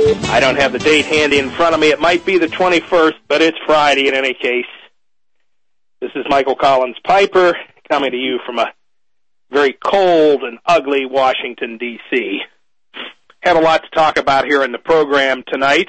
I don't have the date handy in front of me. It might be the 21st, but it's Friday in any case. This is Michael Collins Piper coming to you from a very cold and ugly Washington, D.C. Have a lot to talk about here in the program tonight.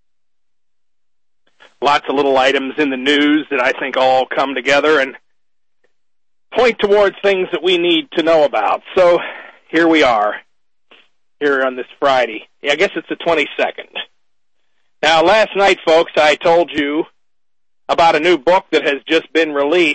Lots of little items in the news that I think all come together and point towards things that we need to know about. So here we are, here on this Friday. I guess it's the 22nd. Now, last night, folks, I told you about a new book that has just been released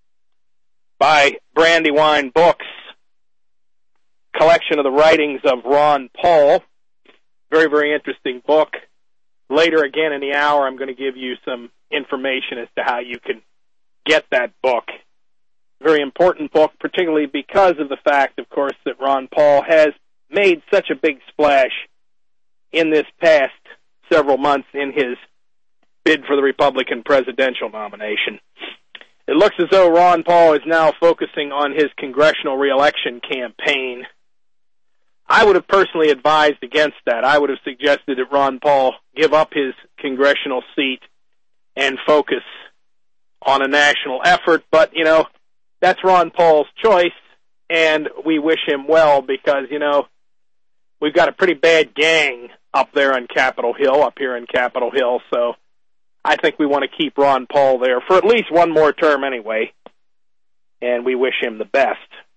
by Brandywine Books, collection of the writings of Ron Paul. Very, very interesting book. Later again in the hour, I'm going to give you some information as to how you can get that book. Very important book, particularly because of the fact, of course, that Ron Paul has made such a big splash in this past several months in his bid for the Republican presidential nomination. It looks as though Ron Paul is now focusing on his congressional reelection campaign. I would have personally advised against that. I would have suggested that Ron Paul give up his congressional seat and focus on a national effort, but, you know, that's Ron Paul's choice, and we wish him well because, you know, we've got a pretty bad gang up there on Capitol Hill, up here in Capitol Hill, so I think we want to keep Ron Paul there for at least one more term anyway, and we wish him the best.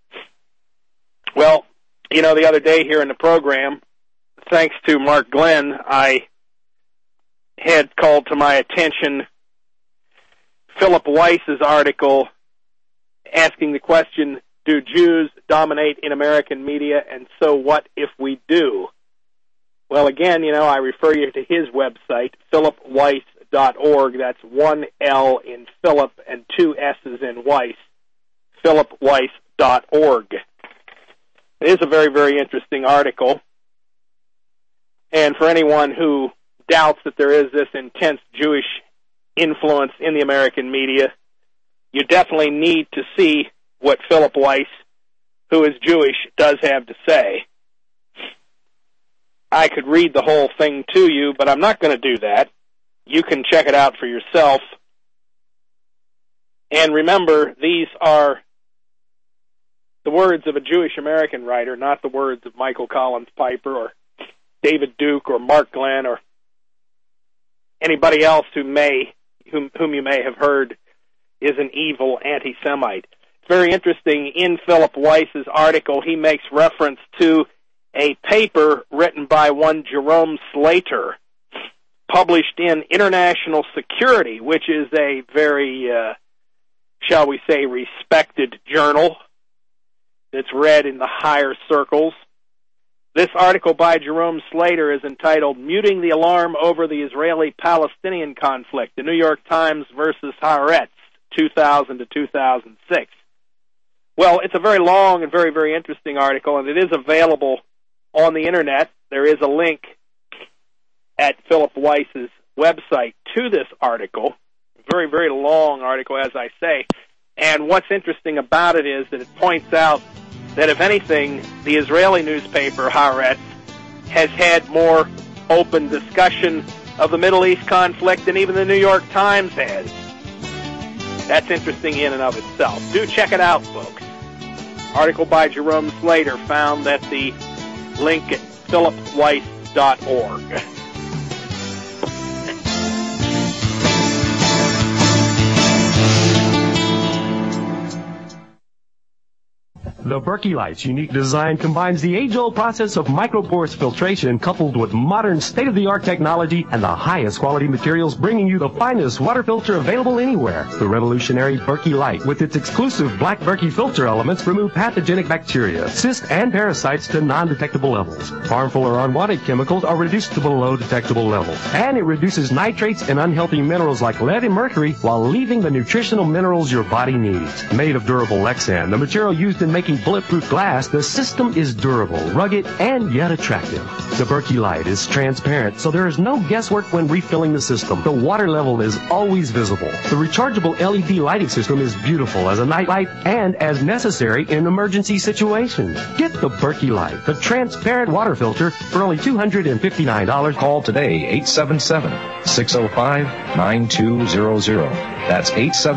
Well, you know, the other day here in the program, thanks to Mark Glenn, I had called to my attention Philip Weiss's article asking the question, do Jews dominate in American media, and so what if we do? Well, again, you know, I refer you to his website, philipweiss.org. That's one L in Philip and two S's in Weiss, philipweiss.org. It is a very, very interesting article. And for anyone who doubts that there is this intense Jewish influence in the American media, you definitely need to see what Philip Weiss, who is Jewish, does have to say. I could read the whole thing to you, but I'm not going to do that. You can check it out for yourself. And remember, these are the words of a Jewish American writer, not the words of Michael Collins Piper or David Duke or Mark Glenn or anybody else whom you may have heard is an evil anti-Semite. It's very interesting. In Philip Weiss's article, he makes reference to a paper written by one Jerome Slater, published in International Security, which is a very, shall we say, respected journal that's read in the higher circles. This article by Jerome Slater is entitled Muting the Alarm Over the Israeli-Palestinian Conflict, the New York Times versus Haaretz, 2000 to 2006. Well, it's a very long and very, very interesting article, and it is available on the Internet. There is a link at Philip Weiss's website to this article. Very, very long article, as I say. And what's interesting about it is that it points out that, if anything, the Israeli newspaper, Haaretz, has had more open discussion of the Middle East conflict than even the New York Times has. That's interesting in and of itself. Do check it out, folks. Article by Jerome Slater, found at the link at philipweiss.org. The Berkey Light's unique design combines the age-old process of microporous filtration coupled with modern state-of-the-art technology and the highest quality materials, bringing you the finest water filter available anywhere. The revolutionary Berkey Light, with its exclusive black Berkey filter elements, remove pathogenic bacteria, cysts, and parasites to non-detectable levels. Harmful or unwanted chemicals are reduced to below detectable levels. And it reduces nitrates and unhealthy minerals like lead and mercury while leaving the nutritional minerals your body needs. Made of durable Lexan, the material used in making bulletproof glass, the system is durable, rugged, and yet attractive. The Berkey Light is transparent, so there is no guesswork when refilling the system. The water level is always visible. The rechargeable LED lighting system is beautiful as a night light and as necessary in emergency situations. Get the Berkey Light, the transparent water filter, for only $259. Call today, 877-605-9200. That's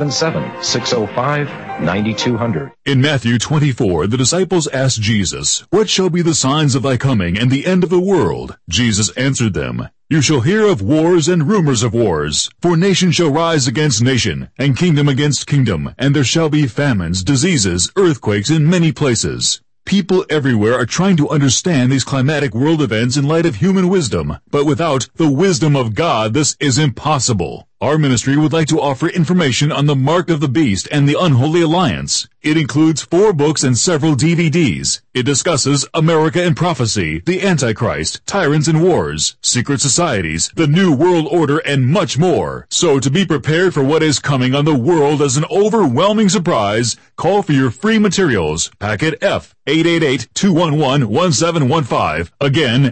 877-605-9200. In Matthew 24, the disciples asked Jesus, "What shall be the signs of thy coming and the end of the world?" Jesus answered them, "You shall hear of wars and rumors of wars. For nation shall rise against nation, and kingdom against kingdom, and there shall be famines, diseases, earthquakes in many places." People everywhere are trying to understand these climatic world events in light of human wisdom, but without the wisdom of God, this is impossible. Our ministry would like to offer information on the Mark of the Beast and the Unholy Alliance. It includes 4 books and several DVDs. It discusses America and prophecy, the Antichrist, tyrants and wars, secret societies, the New World Order, and much more. So to be prepared for what is coming on the world as an overwhelming surprise, call for your free materials. Packet F, 888-211-1715. Again,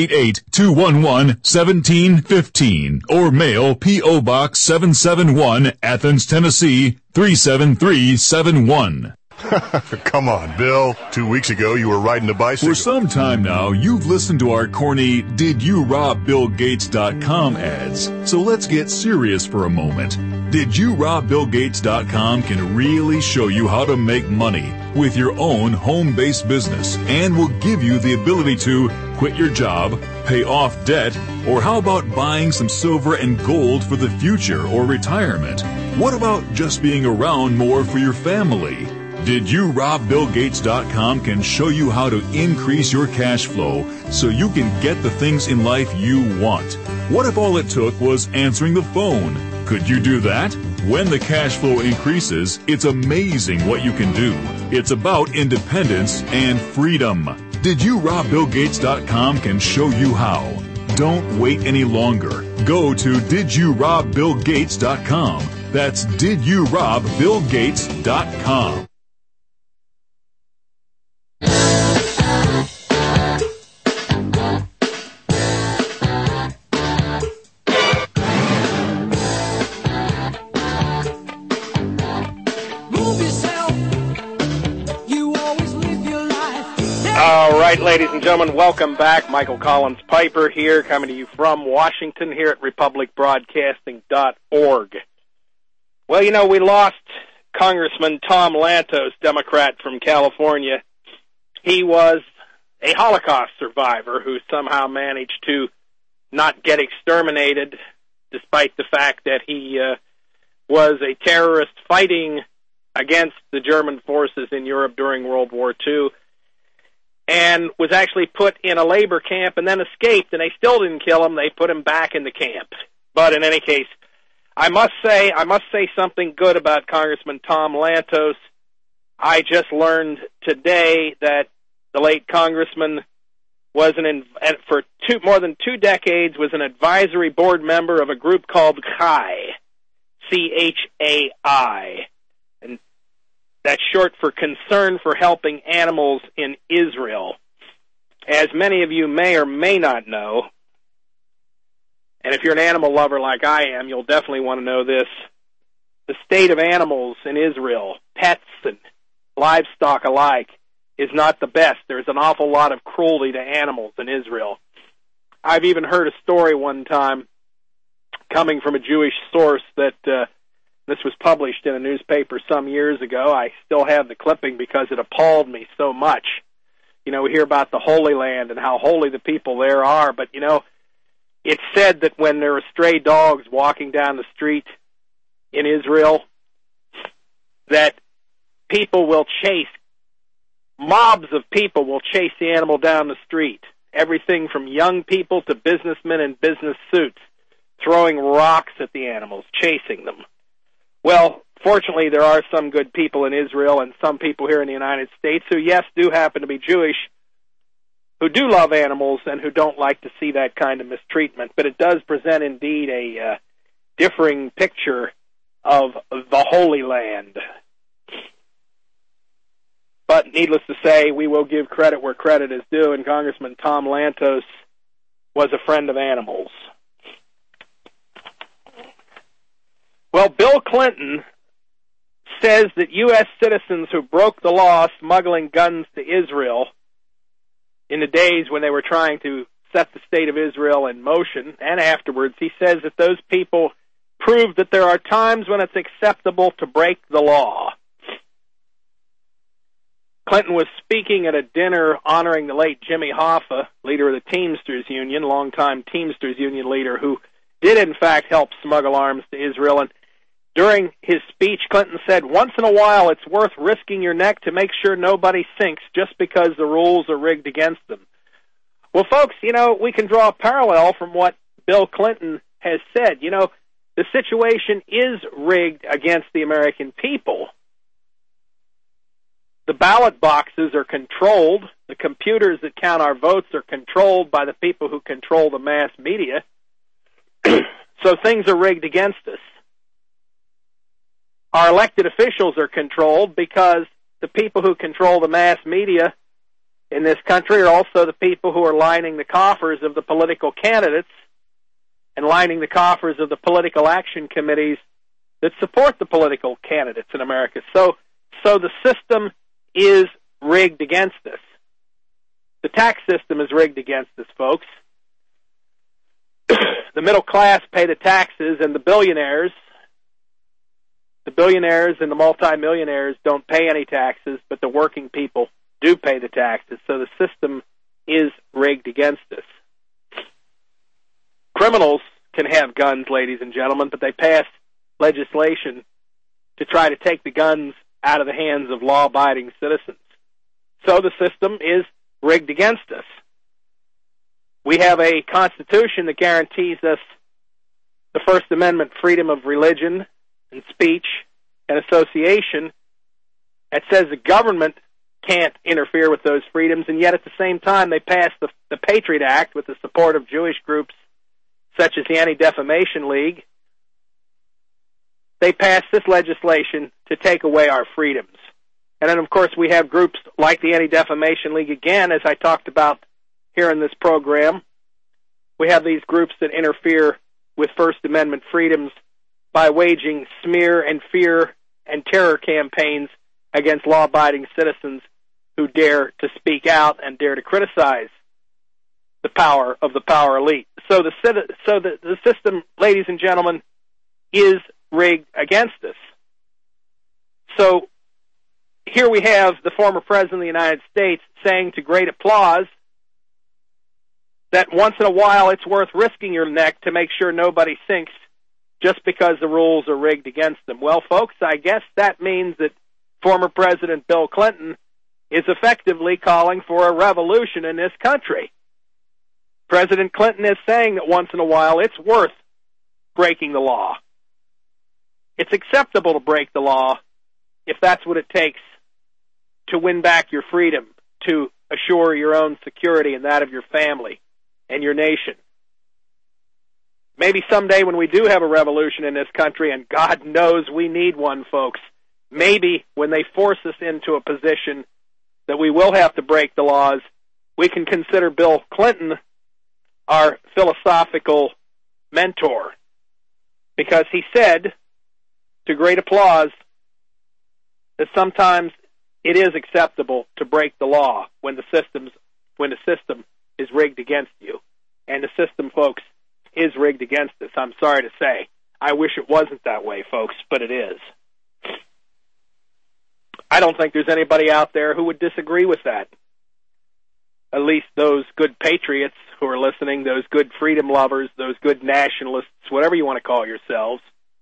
888-211-1715. Or mail P.O. Box 771, Athens, Tennessee, 37371. Come on, Bill. 2 weeks ago, you were riding a bicycle. For some time now, you've listened to our corny DidYouRobBillGates.com ads. So let's get serious for a moment. DidYouRobBillGates.com can really show you how to make money with your own home-based business and will give you the ability to quit your job, pay off debt, or how about buying some silver and gold for the future or retirement? What about just being around more for your family? DidYouRobBillGates.com can show you how to increase your cash flow so you can get the things in life you want. What if all it took was answering the phone? Could you do that? When the cash flow increases, it's amazing what you can do. It's about independence and freedom. DidYouRobBillGates.com can show you how. Don't wait any longer. Go to DidYouRobBillGates.com. That's DidYouRobBillGates.com. All right, ladies and gentlemen, welcome back. Michael Collins Piper here, coming to you from Washington here at republicbroadcasting.org. Well, you know, we lost Congressman Tom Lantos, Democrat from California. He was a Holocaust survivor who somehow managed to not get exterminated, despite the fact that he was a terrorist fighting against the German forces in Europe during World War II, and was actually put in a labor camp and then escaped, and they still didn't kill him. They put him back in the camp. But in any case, I must say something good about Congressman Tom Lantos. I just learned today that the late congressman was for more than 2 decades was an advisory board member of a group called CHAI, C-H-A-I. And that's short for Concern for Helping Animals in Israel. As many of you may or may not know, and if you're an animal lover like I am, you'll definitely want to know this, the state of animals in Israel, pets and livestock alike, is not the best. There's an awful lot of cruelty to animals in Israel. I've even heard a story one time coming from a Jewish source that this was published in a newspaper some years ago. I still have the clipping because it appalled me so much. You know, we hear about the Holy Land and how holy the people there are, but, you know, it's said that when there are stray dogs walking down the street in Israel, that people will mobs of people will chase the animal down the street. Everything from young people to businessmen in business suits, throwing rocks at the animals, chasing them. Well, fortunately, there are some good people in Israel and some people here in the United States who, yes, do happen to be Jewish, who do love animals and who don't like to see that kind of mistreatment. But it does present, indeed, a differing picture of the Holy Land. But needless to say, we will give credit where credit is due, and Congressman Tom Lantos was a friend of animals. Well, Bill Clinton says that U.S. citizens who broke the law smuggling guns to Israel in the days when they were trying to set the state of Israel in motion, and afterwards, he says that those people prove that there are times when it's acceptable to break the law. Clinton was speaking at a dinner honoring the late Jimmy Hoffa, leader of the Teamsters Union, longtime Teamsters Union leader, who did in fact help smuggle arms to Israel. And during his speech, Clinton said, once in a while it's worth risking your neck to make sure nobody sinks just because the rules are rigged against them. Well, folks, we can draw a parallel from what Bill Clinton has said. The situation is rigged against the American people. The ballot boxes are controlled. The computers that count our votes are controlled by the people who control the mass media. So things are rigged against us. Our elected officials are controlled because the people who control the mass media in this country are also the people who are lining the coffers of the political candidates and lining the coffers of the political action committees that support the political candidates in America. So the system is rigged against us. The tax system is rigged against us, folks. The middle class pay the taxes, and the billionaires and the multimillionaires don't pay any taxes, but the working people do pay the taxes. So the system is rigged against us. Criminals can have guns, ladies and gentlemen, but they pass legislation to try to take the guns out of the hands of law-abiding citizens. So the system is rigged against us. We have a Constitution that guarantees us the First Amendment freedom of religion and speech and association. It says the government can't interfere with those freedoms, and yet at the same time they passed the Patriot Act with the support of Jewish groups such as the Anti-Defamation League. They passed this legislation to take away our freedoms. And then, of course, we have groups like the Anti-Defamation League, again, as I talked about here in this program. We have these groups that interfere with First Amendment freedoms by waging smear and fear and terror campaigns against law-abiding citizens who dare to speak out and dare to criticize the power of the power elite. So the system, ladies and gentlemen, is rigged against us. So here we have the former President of the United States saying to great applause that once in a while it's worth risking your neck to make sure nobody sinks just because the rules are rigged against them. Well, folks, I guess that means that former President Bill Clinton is effectively calling for a revolution in this country. President Clinton is saying that once in a while it's worth breaking the law. It's acceptable to break the law if that's what it takes to win back your freedom, to assure your own security and that of your family and your nation. Maybe someday when we do have a revolution in this country, and God knows we need one, folks, maybe when they force us into a position that we will have to break the laws, we can consider Bill Clinton our philosophical mentor, because he said, to great applause, that sometimes it is acceptable to break the law when the system is rigged against you. And the system, folks, is rigged against us. I'm sorry to say. I wish it wasn't that way, folks, but it is. I don't think there's anybody out there who would disagree with that. At least those good patriots who are listening, those good freedom lovers, those good nationalists, whatever you want to call yourselves.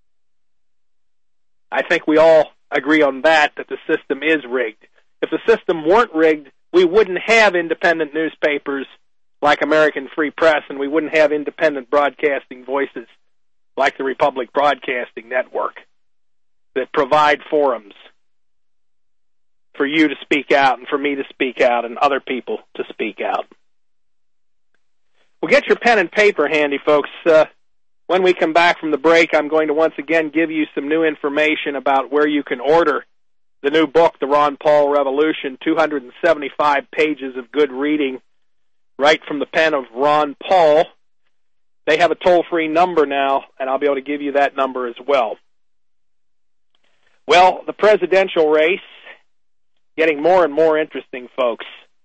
I think we all agree on that the system is rigged. If the system weren't rigged, we wouldn't have independent newspapers like American Free Press, and we wouldn't have independent broadcasting voices like the Republic Broadcasting Network that provide forums for you to speak out and for me to speak out and other people to speak out. Well, get your pen and paper handy, folks. When we come back from the break, I'm going to once again give you some new information about where you can order the new book, The Ron Paul Revolution, 275 pages of good reading, right from the pen of Ron Paul. They have a toll-free number now, and I'll be able to give you that number as well. Well, the presidential race, getting more and more interesting, folks.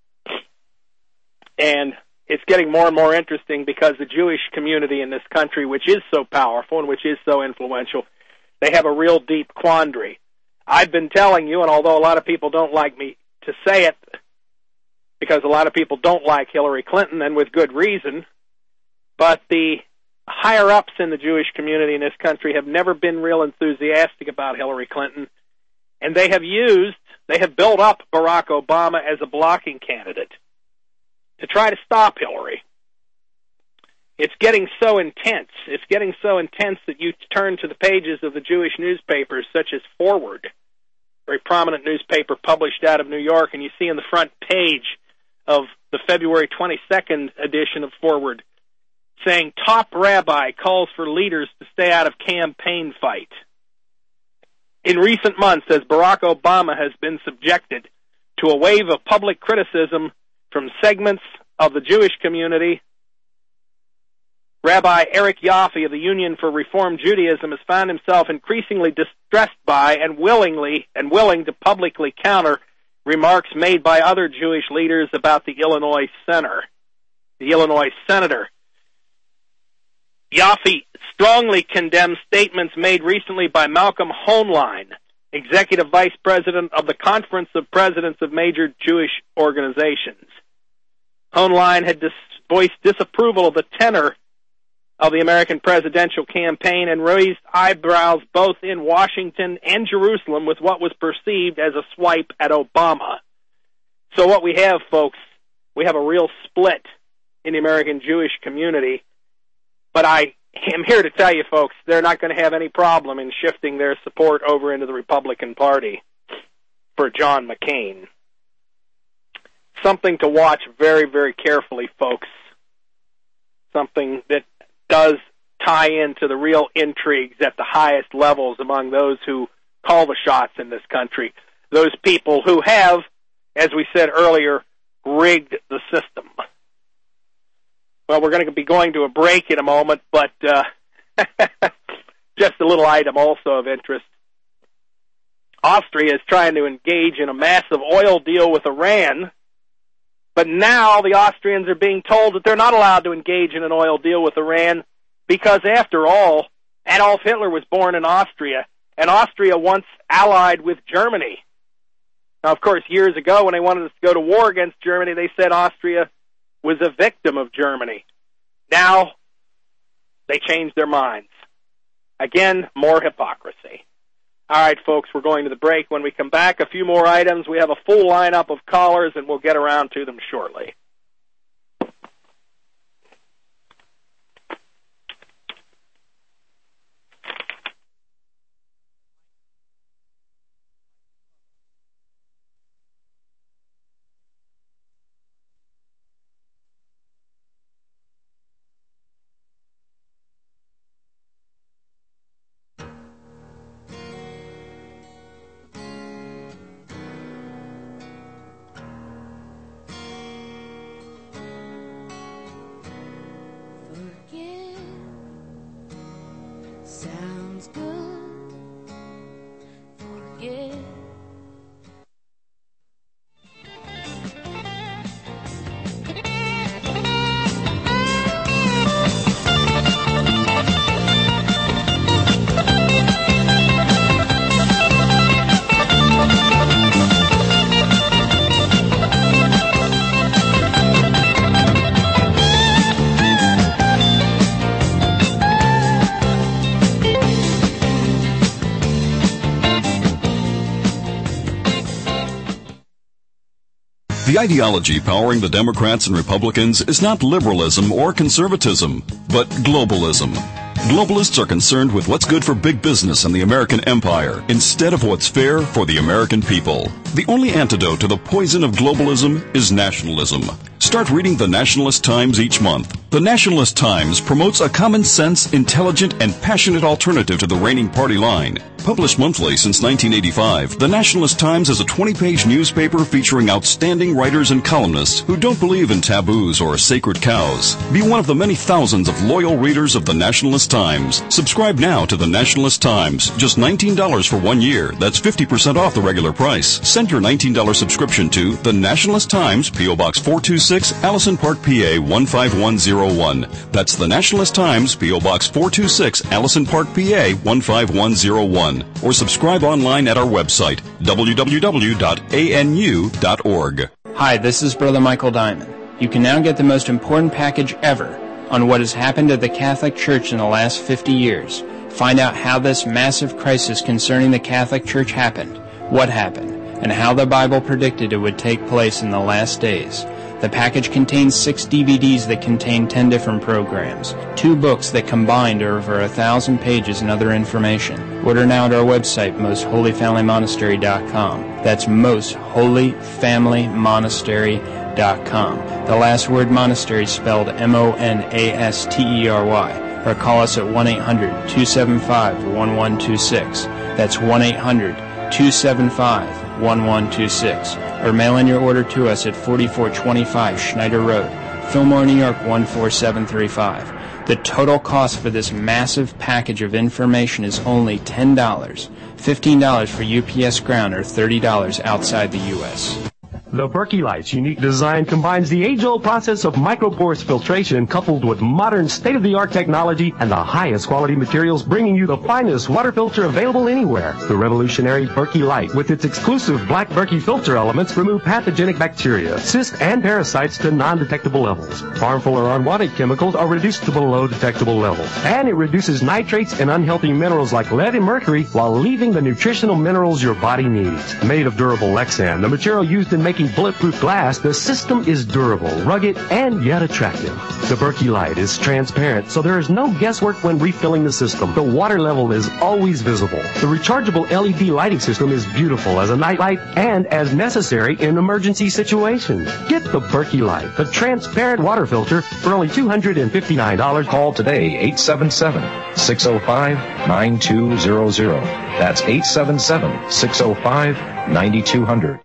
And it's getting more and more interesting because the Jewish community in this country, which is so powerful and which is so influential, they have a real deep quandary. I've been telling you, and although a lot of people don't like me to say it, because a lot of people don't like Hillary Clinton, and with good reason, but the higher-ups in the Jewish community in this country have never been real enthusiastic about Hillary Clinton, and they have built up Barack Obama as a blocking candidate to try to stop Hillary. It's getting so intense. It's getting so intense that you turn to the pages of the Jewish newspapers, such as Forward, a very prominent newspaper published out of New York, and you see on the front page of the February 22nd edition of Forward, saying, top rabbi calls for leaders to stay out of campaign fight. In recent months, as Barack Obama has been subjected to a wave of public criticism from segments of the Jewish community, Rabbi Eric Yaffe of the Union for Reform Judaism has found himself increasingly distressed by and willing to publicly counter remarks made by other Jewish leaders about the Illinois senator. Yaffe strongly condemns statements made recently by Malcolm Hoenlein, Executive Vice President of the Conference of Presidents of Major Jewish Organizations. Hoenlein had voiced disapproval of the tenor of the American presidential campaign and raised eyebrows both in Washington and Jerusalem with what was perceived as a swipe at Obama. So what we have, folks, we have a real split in the American Jewish community. But I am here to tell you, folks, they're not going to have any problem in shifting their support over into the Republican Party for John McCain. Something to watch very, very carefully, folks. Something that does tie into the real intrigues at the highest levels among those who call the shots in this country. Those people who have, as we said earlier, rigged the system. Well, we're going to be going to a break in a moment, but just a little item also of interest. Austria is trying to engage in a massive oil deal with Iran, but now the Austrians are being told that they're not allowed to engage in an oil deal with Iran because, after all, Adolf Hitler was born in Austria, and Austria once allied with Germany. Now, of course, years ago when they wanted us to go to war against Germany, they said Austria was a victim of Germany. Now, they changed their minds. Again, more hypocrisy. All right, folks, we're going to the break. When we come back, a few more items. We have a full lineup of callers, and we'll get around to them shortly. The ideology powering the Democrats and Republicans is not liberalism or conservatism, but globalism. Globalists are concerned with what's good for big business and the American empire instead of what's fair for the American people. The only antidote to the poison of globalism is nationalism. Start reading the Nationalist Times each month. The The Nationalist Times promotes a common-sense, intelligent, and passionate alternative to the reigning party line. Published monthly since 1985, The Nationalist Times is a 20-page newspaper featuring outstanding writers and columnists who don't believe in taboos or sacred cows. Be one of the many thousands of loyal readers of The Nationalist Times. Subscribe now to The Nationalist Times. Just $19 for 1 year. That's 50% off the regular price. Send your $19 subscription to The Nationalist Times, P.O. Box 426, Allison Park, PA 15101. That's The Nationalist Times, P.O. Box 426, Allison Park, PA 15101. Or subscribe online at our website, www.anu.org. Hi, this is Brother Michael Diamond. You can now get the most important package ever on what has happened at the Catholic Church in the last 50 years. Find out how this massive crisis concerning the Catholic Church happened, what happened, and how the Bible predicted it would take place in the last days. The package contains 6 DVDs that contain 10 different programs, 2 books that combined are over 1,000 pages and other information. Order now at our website, mostholyfamilymonastery.com. That's mostholyfamilymonastery.com. The last word monastery spelled M-O-N-A-S-T-E-R-Y. Or call us at 1-800-275-1126. That's 1-800-275-1126. Or mail in your order to us at 4425 Schneider Road, Fillmore, New York 14735. The total cost for this massive package of information is only $10, $15 for UPS ground, or $30 outside the U.S. The Berkey Light's unique design combines the age-old process of microporous filtration coupled with modern state-of-the-art technology and the highest quality materials, bringing you the finest water filter available anywhere. The revolutionary Berkey Light, with its exclusive black Berkey filter elements, remove pathogenic bacteria, cysts, and parasites to non-detectable levels. Harmful or unwanted chemicals are reduced to below detectable levels. And it reduces nitrates and unhealthy minerals like lead and mercury while leaving the nutritional minerals your body needs. Made of durable Lexan, the material used in making bulletproof glass, the system is durable, rugged, and yet attractive. The Berkey Light is transparent, so there is no guesswork when refilling the system. The water level is always visible. The rechargeable LED lighting system is beautiful as a nightlight and as necessary in emergency situations. Get the Berkey Light, the transparent water filter, for only $259. Call today, 877-605-9200. That's 877-605-9200.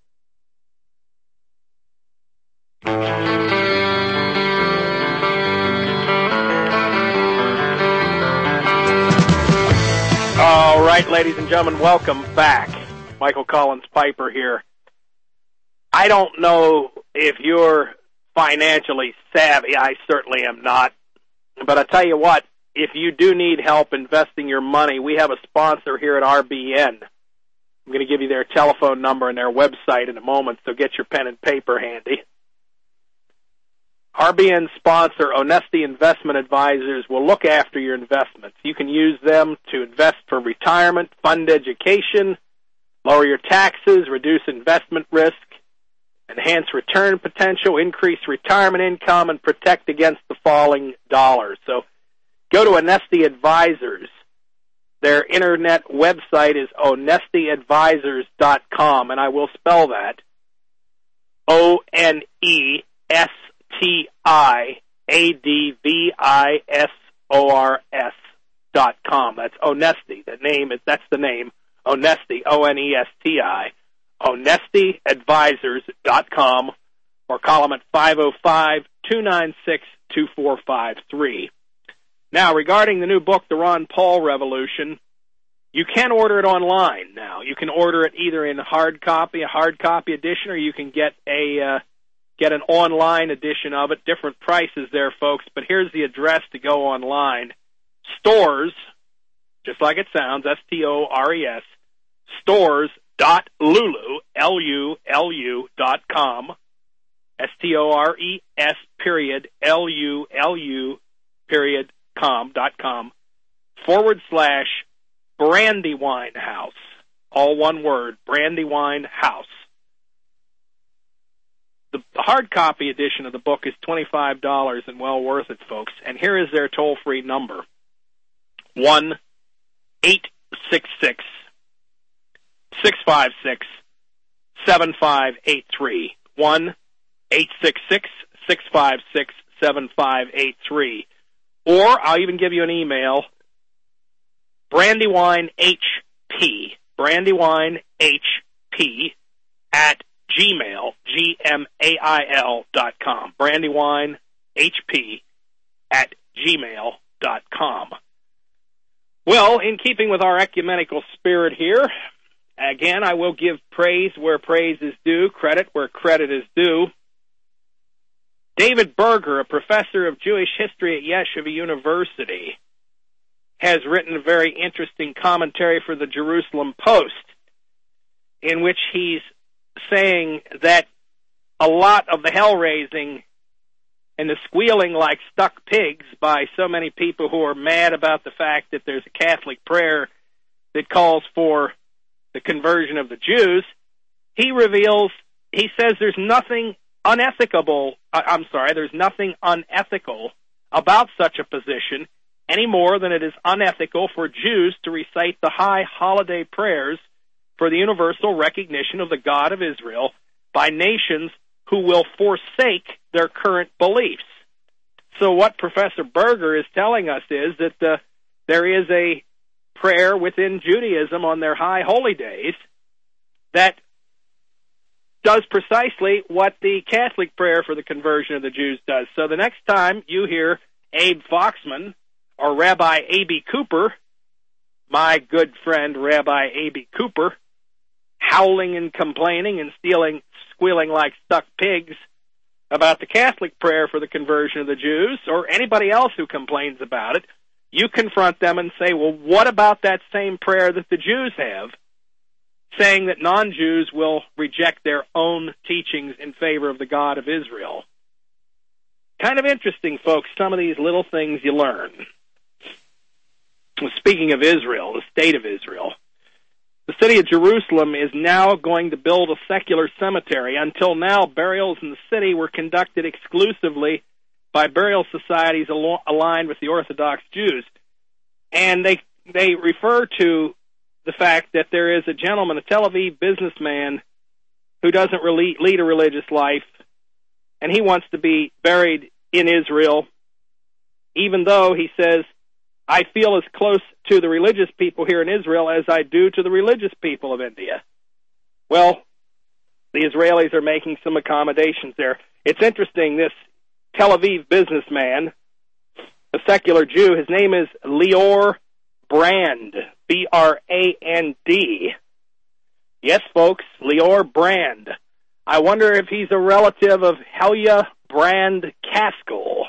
All right, ladies and gentlemen, welcome back. Michael Collins Piper here. I don't know if you're financially savvy. I certainly am not. But I tell you what, if you do need help investing your money, we have a sponsor here at RBN. I'm going to give you their telephone number and their website in a moment, so get your pen and paper handy. RBN sponsor, Onesti Investment Advisors, will look after your investments. You can use them to invest for retirement, fund education, lower your taxes, reduce investment risk, enhance return potential, increase retirement income, and protect against the falling dollar. So go to Onesti Advisors. Their internet website is onestiadvisors.com, and I will spell that ONESTIADVISORS.com. That's Onesti. That's the name. Onesti, ONESTI. OnestiAdvisors.com, or call them at 505-296-2453. Now, regarding the new book, The Ron Paul Revolution, you can order it online now. You can order it either in a hard copy edition, or you can get an online edition of it. Different prices there, folks, but here's the address to go online. Stores, just like it sounds, STORES, stores.lulu, LULU.com, STORES period, LULU period, com.com, / Brandywine House. All one word, Brandywine House. The hard copy edition of the book is $25 and well worth it, folks. And here is their toll-free number, 1-866-656-7583, 1-866-656-7583. 7583. Or I'll even give you an email, BrandywineHP, BrandywineHP at gmail.com. BrandywineHP at gmail.com. Well, in keeping with our ecumenical spirit here, again, I will give praise where praise is due, credit where credit is due. David Berger, a professor of Jewish history at Yeshiva University, has written a very interesting commentary for the Jerusalem Post, in which he's saying that a lot of the hell-raising and the squealing like stuck pigs by so many people who are mad about the fact that there's a Catholic prayer that calls for the conversion of the Jews, he says there's nothing unethical about such a position any more than it is unethical for Jews to recite the high holiday prayers for the universal recognition of the God of Israel by nations who will forsake their current beliefs. So what Professor Berger is telling us is that there is a prayer within Judaism on their high holy days that does precisely what the Catholic prayer for the conversion of the Jews does. So the next time you hear Abe Foxman or Rabbi A.B. Cooper, my good friend Rabbi A.B. Cooper, howling and complaining and squealing like stuck pigs about the Catholic prayer for the conversion of the Jews, or anybody else who complains about it, you confront them and say, well, what about that same prayer that the Jews have, saying that non-Jews will reject their own teachings in favor of the God of Israel? Kind of interesting, folks, some of these little things you learn. Speaking of Israel, the state of Israel, the city of Jerusalem is now going to build a secular cemetery. Until now, burials in the city were conducted exclusively by burial societies aligned with the Orthodox Jews. And they refer to the fact that there is a gentleman, a Tel Aviv businessman, who doesn't really lead a religious life, and he wants to be buried in Israel, even though he says, I feel as close to the religious people here in Israel as I do to the religious people of India. Well, the Israelis are making some accommodations there. It's interesting, this Tel Aviv businessman, a secular Jew, his name is Lior Brand, B-R-A-N-D. Yes, folks, Lior Brand. I wonder if he's a relative of Helia Brand Caskell.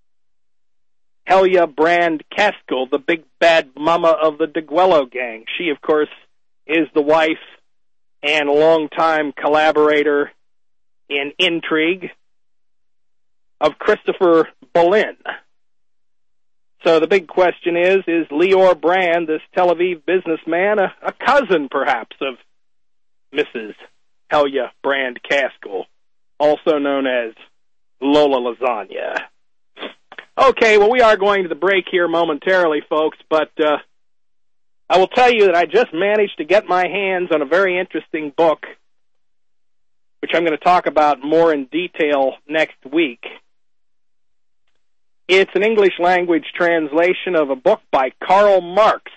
Helia Brand Caskell, the big bad mama of the DeGuello gang. She, of course, is the wife and longtime collaborator in intrigue of Christopher Bolin. So the big question is Lior Brand, this Tel Aviv businessman, a cousin, perhaps, of Mrs. Helia Brand Caskell, also known as Lola Lasagna? Okay, well, we are going to the break here momentarily, folks, but I will tell you that I just managed to get my hands on a very interesting book, which I'm going to talk about more in detail next week. It's an English-language translation of a book by Karl Marx,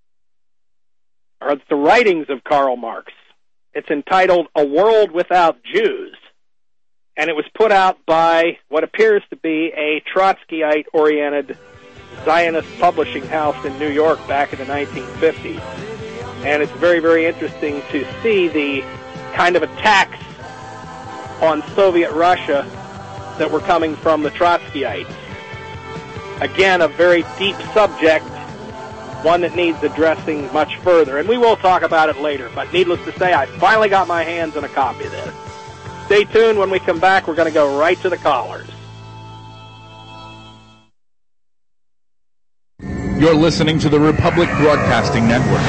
or it's the writings of Karl Marx. It's entitled A World Without Jews, and it was put out by what appears to be a Trotskyite-oriented Zionist publishing house in New York back in the 1950s. And it's very, very interesting to see the kind of attacks on Soviet Russia that were coming from the Trotskyites. Again, a very deep subject, one that needs addressing much further. And we will talk about it later, but needless to say, I finally got my hands on a copy of this. Stay tuned. When we come back, we're going to go right to the callers. You're listening to the Republic Broadcasting Network,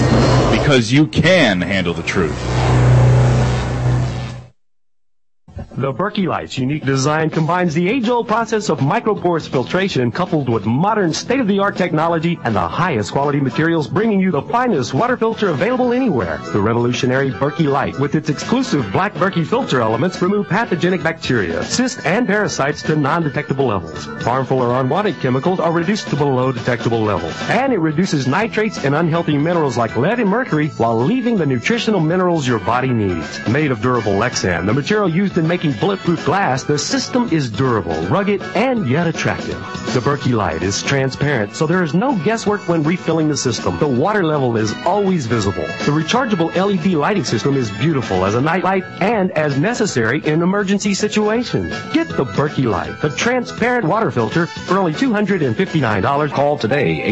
because you can handle the truth. The Berkey Light's unique design combines the age-old process of micropores filtration coupled with modern state-of-the-art technology and the highest quality materials, bringing you the finest water filter available anywhere. The revolutionary Berkey Light, with its exclusive black Berkey filter elements, remove pathogenic bacteria, cysts, and parasites to non-detectable levels. Harmful or unwanted chemicals are reduced to below detectable levels. And it reduces nitrates and unhealthy minerals like lead and mercury while leaving the nutritional minerals your body needs. Made of durable Lexan, the material used in making bulletproof glass, the system is durable, rugged, and yet attractive. The Berkey Light is transparent, so there is no guesswork when refilling the system. The water level is always visible. The rechargeable LED lighting system is beautiful as a nightlight and as necessary in emergency situations. Get the Berkey Light, the transparent water filter, for only $259. Call today,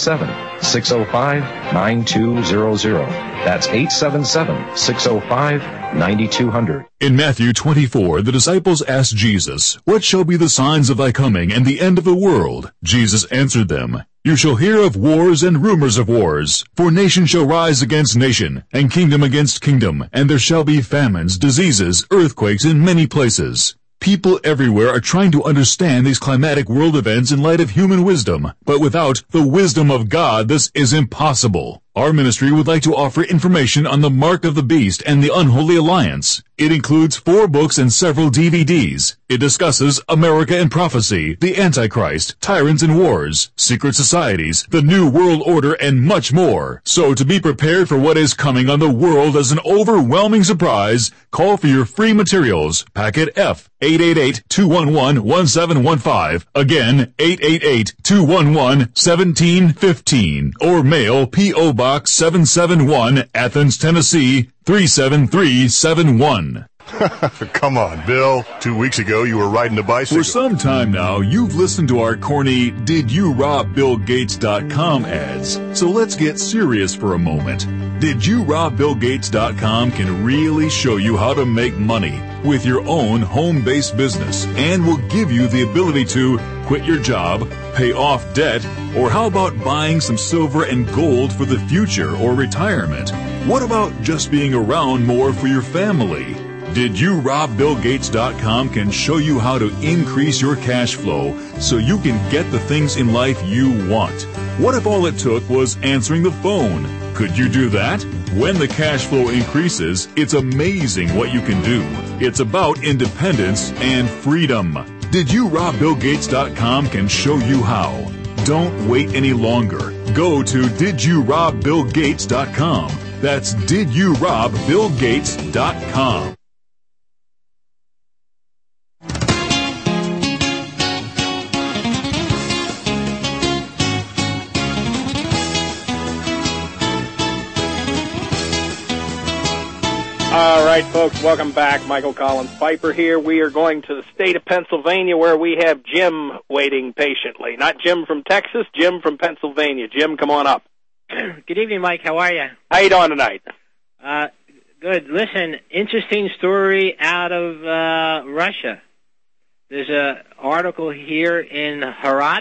877-605-9200. That's 877-605-9200. In Matthew 24, the disciples asked Jesus, "What shall be the signs of thy coming and the end of the world?" Jesus answered them, "You shall hear of wars and rumors of wars. For nation shall rise against nation, and kingdom against kingdom, and there shall be famines, diseases, earthquakes in many places." People everywhere are trying to understand these climatic world events in light of human wisdom, but without the wisdom of God, this is impossible. Our ministry would like to offer information on the Mark of the Beast and the Unholy Alliance. It includes 4 books and several DVDs. It discusses America and prophecy, the Antichrist, tyrants and wars, secret societies, the New World Order, and much more. So to be prepared for what is coming on the world as an overwhelming surprise, call for your free materials. Packet F, 888-211-1715. Again, 888-211-1715. Or mail P.O. Box 771, Athens, Tennessee, 37371. Come on, Bill. 2 weeks ago, you were riding a bicycle. For some time now, you've listened to our corny DidYouRobBillGates.com ads. So let's get serious for a moment. DidYouRobBillGates.com can really show you how to make money with your own home-based business and will give you the ability to quit your job, pay off debt, or how about buying some silver and gold for the future or retirement? What about just being around more for your family? DidYouRobBillGates.com can show you how to increase your cash flow so you can get the things in life you want. What if all it took was answering the phone? Could you do that? When the cash flow increases, it's amazing what you can do. It's about independence and freedom. DidYouRobBillGates.com can show you how. Don't wait any longer. Go to DidYouRobBillGates.com. That's DidYouRobBillGates.com. All right, folks, welcome back. Michael Collins Piper here. We are going to the state of Pennsylvania where we have Jim waiting patiently. Not Jim from Texas, Jim from Pennsylvania. Jim, come on up. Good evening, Mike. How are you? How you doing tonight? Good. Listen, interesting story out of Russia. There's an article here in Haaretz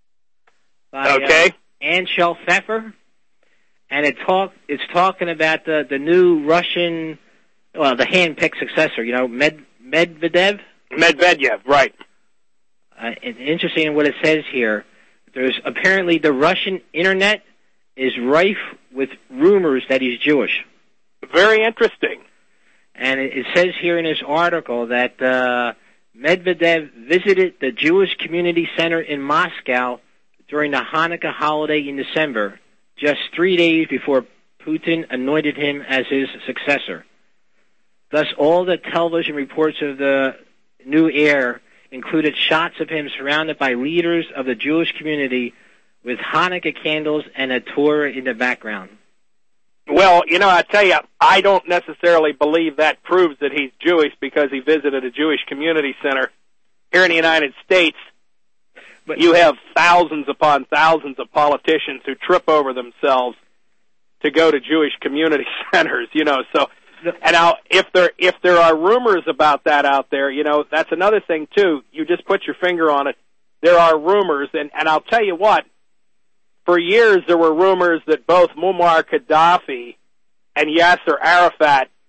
by Anshel Pfeffer, and it's talking about the new Russian, well, the hand-picked successor, Medvedev. Medvedev, right. It's interesting what it says here. There's apparently the Russian internet is rife with rumors that he's Jewish. Very interesting. And it says here in this article that Medvedev visited the Jewish Community Center in Moscow during the Hanukkah holiday in December, just 3 days before Putin anointed him as his successor. Thus, all the television reports of the new heir included shots of him surrounded by leaders of the Jewish community with Hanukkah candles and a Torah in the background. Well, I tell you, I don't necessarily believe that proves that he's Jewish because he visited a Jewish community center. Here in the United States, but you have thousands upon thousands of politicians who trip over themselves to go to Jewish community centers, so... And now, if there are rumors about that out there, that's another thing, too. You just put your finger on it. There are rumors, and I'll tell you what, for years there were rumors that both Muammar Gaddafi and Yasser Arafat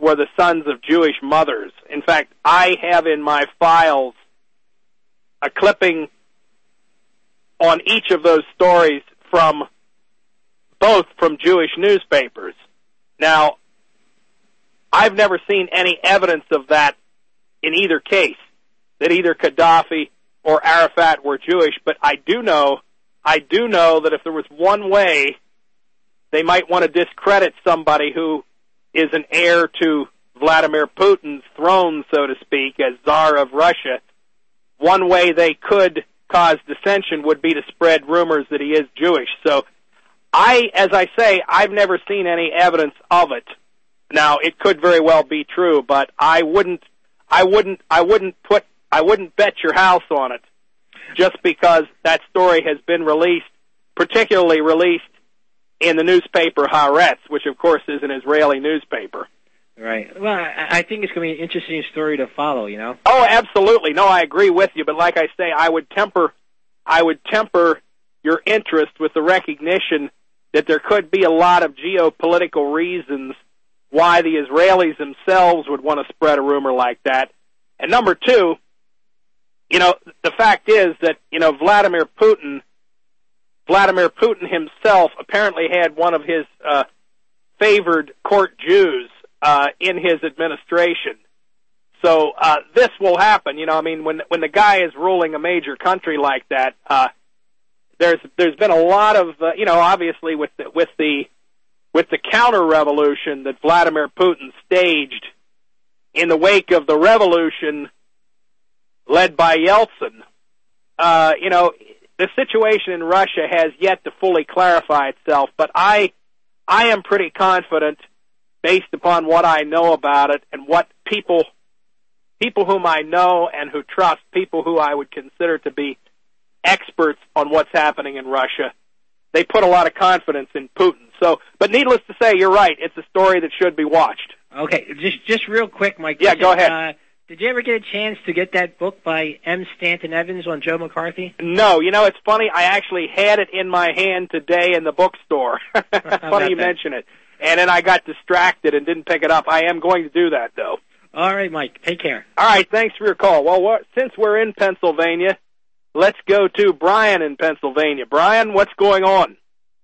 were the sons of Jewish mothers. In fact, I have in my files a clipping on each of those stories both from Jewish newspapers. Now, I've never seen any evidence of that in either case, that either Gaddafi or Arafat were Jewish, but I do know that if there was one way they might want to discredit somebody who is an heir to Vladimir Putin's throne, so to speak, as Tsar of Russia, one way they could cause dissension would be to spread rumors that he is Jewish. So as I say, I've never seen any evidence of it. Now, it could very well be true, but I wouldn't bet your house on it just because that story has been released, particularly released in the newspaper Haaretz, which of course is an Israeli newspaper. Right. Well, I think it's going to be an interesting story to follow, you know? Oh, absolutely. No, I agree with you, but like I say, I would temper your interest with the recognition that there could be a lot of geopolitical reasons why the Israelis themselves would want to spread a rumor like that. And number two, the fact is that, Vladimir Putin himself apparently had one of his favored court Jews in his administration. So this will happen. When the guy is ruling a major country like that, there's been a lot of obviously with the counter-revolution that Vladimir Putin staged in the wake of the revolution led by Yeltsin. The situation in Russia has yet to fully clarify itself, but I am pretty confident, based upon what I know about it and what people whom I know and who trust, people who I would consider to be experts on what's happening in Russia, they put a lot of confidence in Putin. So, but needless to say, you're right. It's a story that should be watched. Okay, just real quick, Mike. Yeah, go ahead. Did you ever get a chance to get that book by M. Stanton Evans on Joe McCarthy? No, it's funny. I actually had it in my hand today in the bookstore. Funny you mention it. And then I got distracted and didn't pick it up. I am going to do that, though. All right, Mike. Take care. All right, thanks for your call. Well, since we're in Pennsylvania, let's go to Brian in Pennsylvania. Brian, what's going on?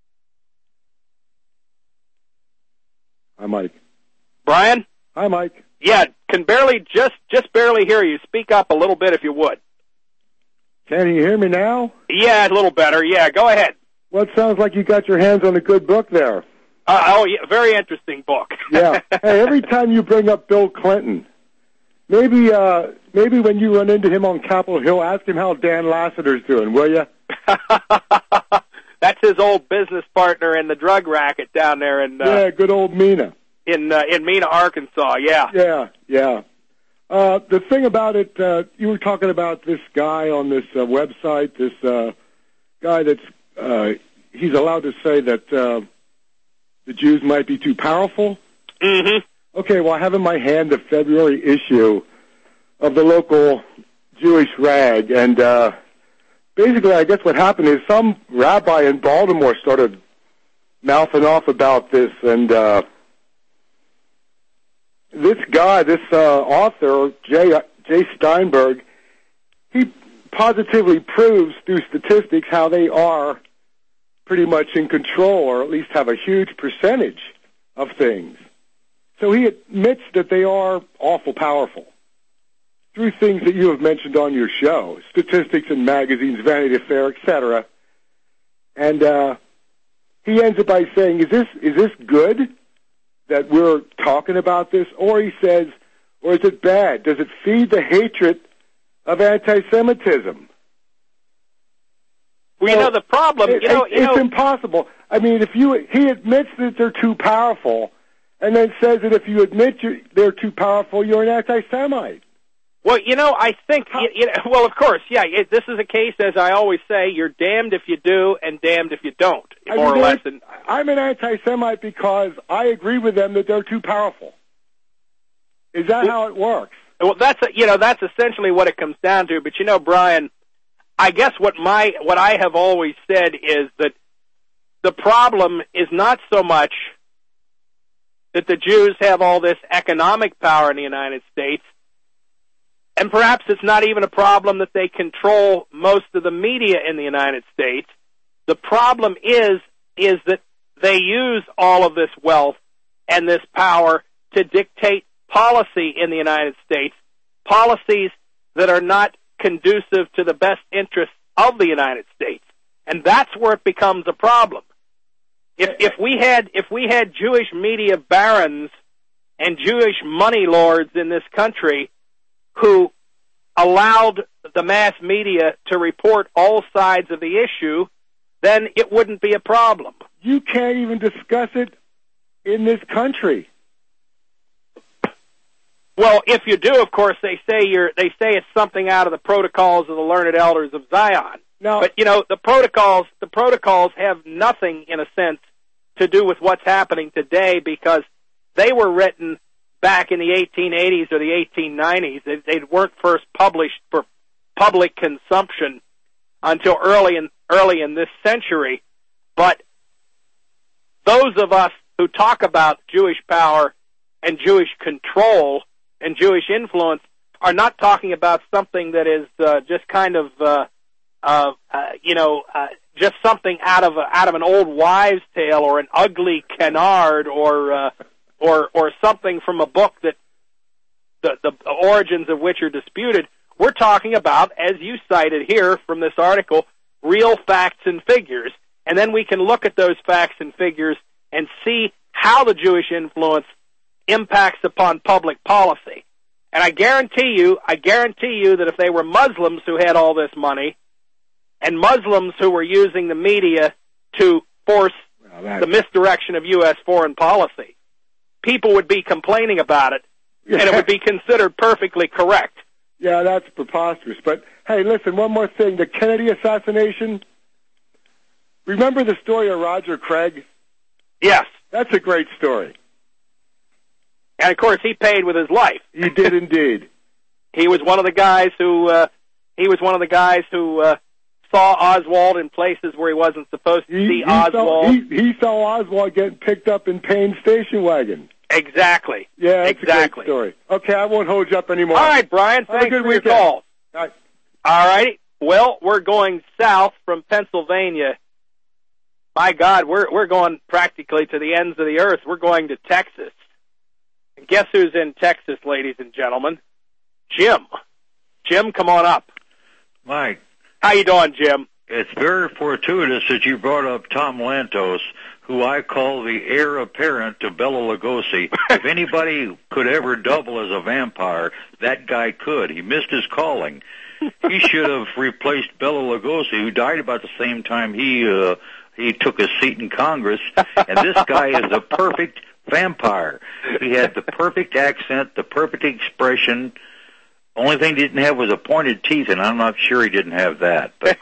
Hi, Mike. Brian? Hi, Mike. Yeah, can just barely hear you. Speak up a little bit if you would. Can you hear me now? Yeah, a little better. Yeah, go ahead. Well, it sounds like you got your hands on a good book there. Yeah, very interesting book. Yeah. Hey, every time you bring up Bill Clinton, maybe when you run into him on Capitol Hill, ask him how Dan Lassiter's doing, will you? That's his old business partner in the drug racket down there in good old Mena. In Mena, Arkansas, yeah. Yeah. The thing about it, you were talking about this guy on this website, this guy that's, he's allowed to say that the Jews might be too powerful. Mm-hmm. Okay, well, I have in my hand the February issue of the local Jewish rag, and basically I guess what happened is some rabbi in Baltimore started mouthing off about this, and this guy, this author, Jay Steinberg, he positively proves through statistics how they are pretty much in control, or at least have a huge percentage of things. So he admits that they are awful powerful through things that you have mentioned on your show, statistics in magazines, Vanity Fair, etc. And he ends it by saying, is this good that we're talking about this? Or he says, or is it bad? Does it feed the hatred of anti-Semitism? Well, the problem, it's impossible. I mean, he admits that they're too powerful, and then says that if you admit they're too powerful, you're an anti-Semite. Well, I think, well, of course, yeah, this is a case, as I always say, you're damned if you do and damned if you don't, more or less. I'm an anti-Semite because I agree with them that they're too powerful. Is that how it works? Well, that's essentially what it comes down to. But Brian, I guess what I have always said is that the problem is not so much that the Jews have all this economic power in the United States, and perhaps it's not even a problem that they control most of the media in the United States. The problem is that they use all of this wealth and this power to dictate policy in the United States, policies that are not conducive to the best interests of the United States. And that's where it becomes a problem. If we had Jewish media barons and Jewish money lords in this country who allowed the mass media to report all sides of the issue, then it wouldn't be a problem. You can't even discuss it in this country. Well, if you do, of course, they say it's something out of the protocols of the learned elders of Zion. No. But the protocols have nothing, in a sense, to do with what's happening today, because they were written back in the 1880s or the 1890s. They weren't first published for public consumption until early in this century. But those of us who talk about Jewish power and Jewish control and Jewish influence are not talking about something that is just kind of just something out of an old wives' tale or an ugly canard or something from a book that the origins of which are disputed. We're talking about, as you cited here from this article, real facts and figures, and then we can look at those facts and figures and see how the Jewish influence impacts upon public policy. And I guarantee you that if they were Muslims who had all this money, and Muslims who were using the media to force the misdirection of U.S. foreign policy, people would be complaining about it, and it would be considered perfectly correct. Yeah, that's preposterous. But, hey, listen, one more thing. The Kennedy assassination, remember the story of Roger Craig? Yes. That's a great story. And, of course, he paid with his life. He did indeed. He was one of the guys who saw Oswald in places where he wasn't supposed to see Oswald. He saw Oswald getting picked up in Payne's station wagon. Exactly. Yeah, that's exactly. a great story. Okay, I won't hold you up anymore. All right, Brian, thanks for your call. All right. All right. Well, we're going south from Pennsylvania. My God, we're going practically to the ends of the earth. We're going to Texas. And guess who's in Texas, ladies and gentlemen? Jim. Jim, come on up. Mike. How you doing, Jim? It's very fortuitous that you brought up Tom Lantos, who I call the heir apparent to Bela Lugosi. If anybody could ever double as a vampire, that guy could. He missed his calling. He should have replaced Bela Lugosi, who died about the same time he took a seat in Congress. And this guy is a perfect vampire. He had the perfect accent, the perfect expression. Only thing he didn't have was a pointed teeth, and I'm not sure he didn't have that. But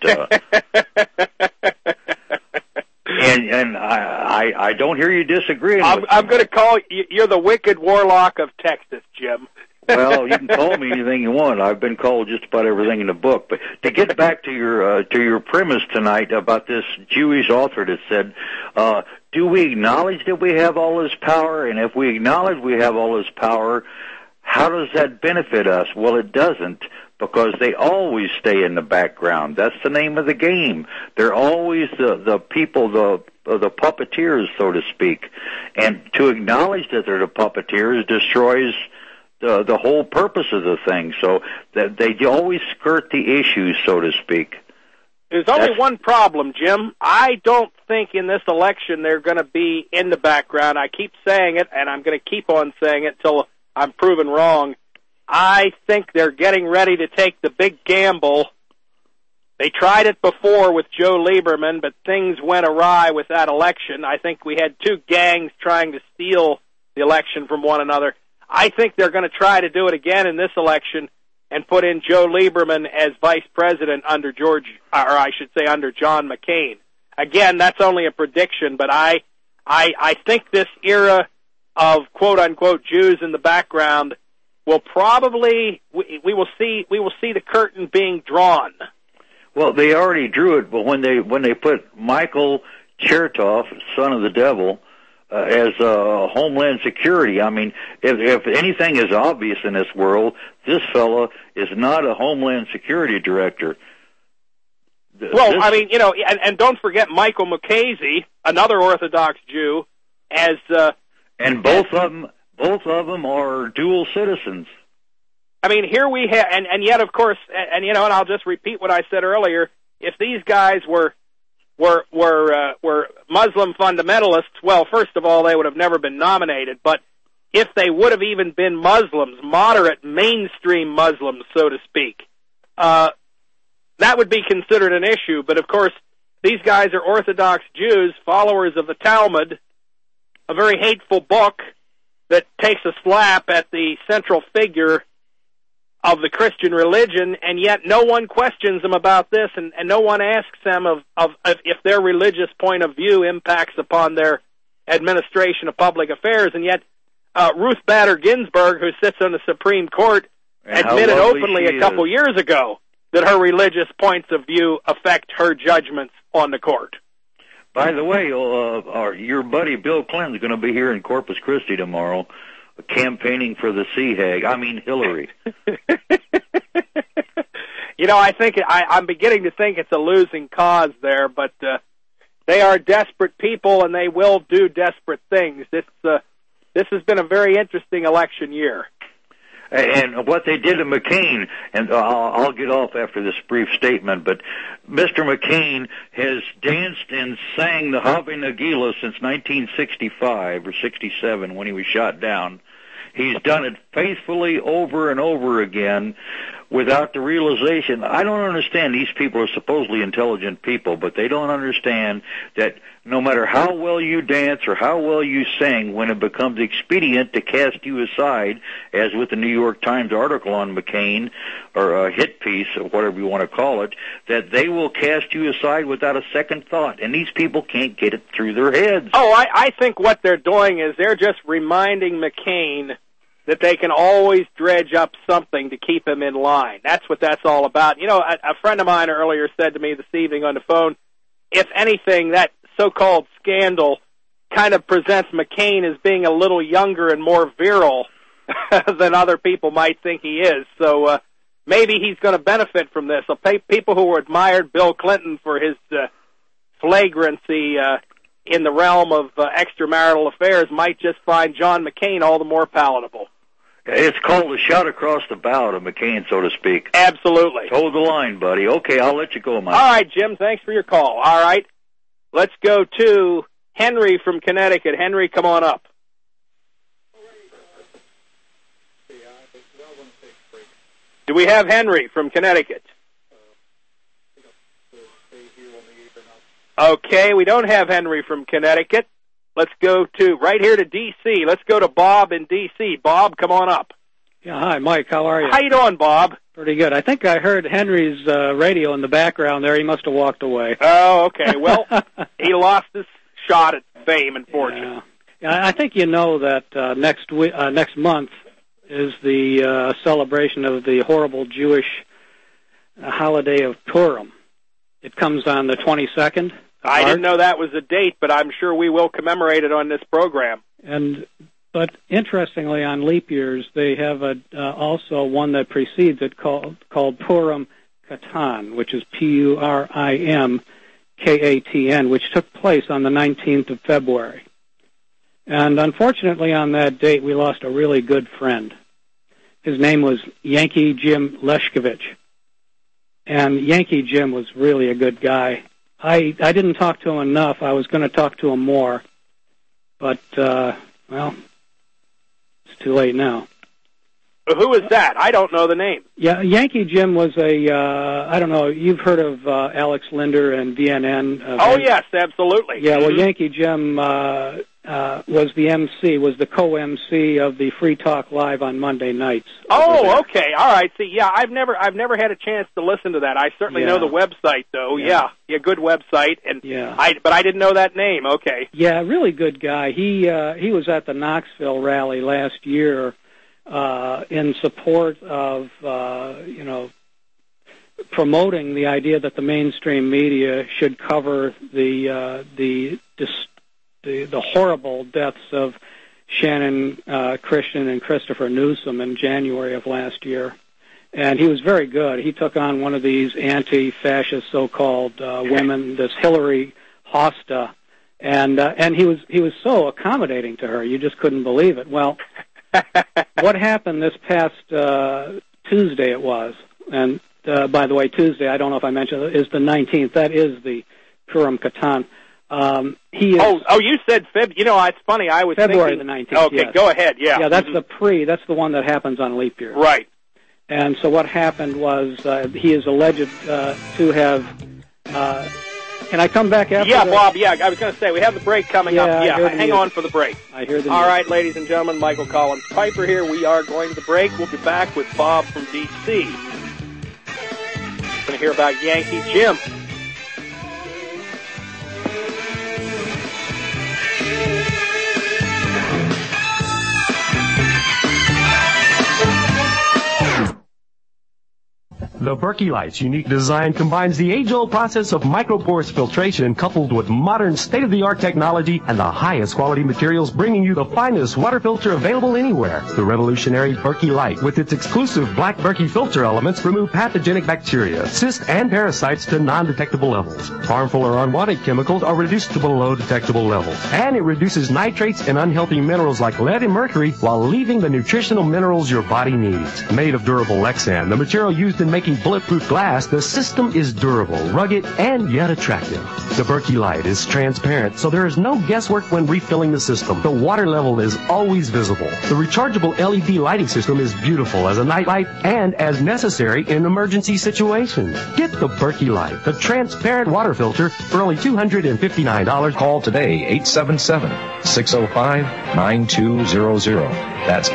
and I don't hear you disagreeing. I'm going to call you're the wicked warlock of Texas, Jim. Well, you can call me anything you want. I've been called just about everything in the book. But to get back to your premise tonight about this Jewish author that said, do we acknowledge that we have all this power? And if we acknowledge we have all this power, how does that benefit us? Well, it doesn't, because they always stay in the background. That's the name of the game. They're always the people, the puppeteers, so to speak. And to acknowledge that they're the puppeteers destroys the whole purpose of the thing. So that they always skirt the issues, so to speak. There's only one problem, Jim. I don't think in this election they're going to be in the background. I keep saying it, and I'm going to keep on saying it till I'm proven wrong. I think they're getting ready to take the big gamble. They tried it before with Joe Lieberman, but things went awry with that election. I think we had two gangs trying to steal the election from one another. I think they're going to try to do it again in this election and put in Joe Lieberman as vice president under under John McCain. Again, that's only a prediction, but I think this era of quote-unquote Jews in the background will probably we will see the curtain being drawn. Well, they already drew it, but when they put Michael Chertoff, son of the devil, Homeland Security. I mean, if anything is obvious in this world, this fellow is not a Homeland Security director. Well, I mean, and don't forget Michael Mukasey, another Orthodox Jew, as and both of them are dual citizens. I mean, here we have, and yet, of course, and I'll just repeat what I said earlier. If these guys were Muslim fundamentalists, well, first of all, they would have never been nominated. But if they would have even been Muslims, moderate, mainstream Muslims, so to speak, that would be considered an issue. But of course, these guys are Orthodox Jews, followers of the Talmud, a very hateful book that takes a slap at the central figure of the Christian religion, and yet no one questions them about this, and no one asks them of if their religious point of view impacts upon their administration of public affairs. And yet Ruth Bader Ginsburg, who sits on the Supreme Court, admitted openly a couple years ago that her religious points of view affect her judgments on the court. By the way, your buddy Bill Clinton's going to be here in Corpus Christi tomorrow, campaigning for the Hillary. I think I'm beginning to think it's a losing cause there, but they are desperate people, and they will do desperate things. This has been a very interesting election year. And what they did to McCain, and I'll get off after this brief statement, but Mr. McCain has danced and sang the Have Nagila since 1965 or 67 when he was shot down. He's done it faithfully over and over again without the realization. I don't understand. These people are supposedly intelligent people, but they don't understand that no matter how well you dance or how well you sing, when it becomes expedient to cast you aside, as with the New York Times article on McCain, or a hit piece, or whatever you want to call it, that they will cast you aside without a second thought. And these people can't get it through their heads. Oh, I think what they're doing is they're just reminding McCain that they can always dredge up something to keep him in line. That's what that's all about. A friend of mine earlier said to me this evening on the phone, if anything, that so-called scandal kind of presents McCain as being a little younger and more virile than other people might think he is. So maybe he's going to benefit from this. So people who admired Bill Clinton for his flagrancy in the realm of extramarital affairs might just find John McCain all the more palatable. It's called a shot across the bow to McCain, so to speak. Absolutely. Hold the line, buddy. Okay, I'll let you go, Mike. All right, Jim, thanks for your call. All right, let's go to Henry from Connecticut. Henry, come on up. Do we have Henry from Connecticut? Okay, we don't have Henry from Connecticut. Let's go right here to D.C. Let's go to Bob in D.C. Bob, come on up. Yeah, hi, Mike. How are you? How you doing, Bob? Pretty good. I think I heard Henry's radio in the background there. He must have walked away. Oh, okay. Well, he lost his shot at fame and fortune. Yeah, I think you know that next month is the celebration of the horrible Jewish holiday of Purim. It comes on the 22nd. I didn't know that was a date, but I'm sure we will commemorate it on this program. But interestingly, on leap years, they have also one that precedes it called Purim Katan, which is Purim Katn, which took place on the 19th of February. And unfortunately, on that date, we lost a really good friend. His name was Yankee Jim Leshkovich. And Yankee Jim was really a good guy. I didn't talk to him enough. I was going to talk to him more. But, well, it's too late now. Who is that? I don't know the name. Yeah, Yankee Jim was I don't know, you've heard of Alex Linder and VNN? Oh, yes, absolutely. Yeah, well, Yankee Jim was the co-MC of the Free Talk Live on Monday nights. Oh, okay, all right. See, yeah, I've never had a chance to listen to that. I certainly know the website, though. Yeah, good website. But I didn't know that name. Okay. Yeah, really good guy. He was at the Knoxville rally last year in support of promoting the idea that the mainstream media should cover the the horrible deaths of Shannon Christian and Christopher Newsom in January of last year. And he was very good. He took on one of these anti-fascist so-called women, this Hillary Hosta, and he was so accommodating to her, you just couldn't believe it. Well, what happened this past Tuesday it was, and by the way, Tuesday, I don't know if I mentioned it, is the 19th. That is the Purim Katan. He is you said it's funny. I was February thinking, the 19th. Okay, yes. Go ahead. Yeah. Yeah, that's that's the one that happens on leap year. Right. And so what happened was he is alleged to have. Can I come back after? Yeah, Bob. Yeah, I was going to say we have the break coming up. Yeah, hang on for the break. I hear the. All right, ladies and gentlemen, Michael Collins Piper here. We are going to the break. We'll be back with Bob from D.C. Going to hear about Yankee Jim. The Berkey Light's unique design combines the age-old process of micropores filtration coupled with modern state-of-the-art technology and the highest quality materials, bringing you the finest water filter available anywhere. The revolutionary Berkey Light, with its exclusive black Berkey filter elements, remove pathogenic bacteria, cysts, and parasites to non-detectable levels. Harmful or unwanted chemicals are reduced to below detectable levels. And it reduces nitrates and unhealthy minerals like lead and mercury while leaving the nutritional minerals your body needs. Made of durable Lexan, the material used in making bulletproof glass, the system is durable, rugged, and yet attractive. The Berkey Light is transparent, so there is no guesswork when refilling the system. The water level is always visible. The rechargeable LED lighting system is beautiful as a nightlight and as necessary in emergency situations. Get the Berkey Light, the transparent water filter, for only $259. Call today, 877-605-9200. That's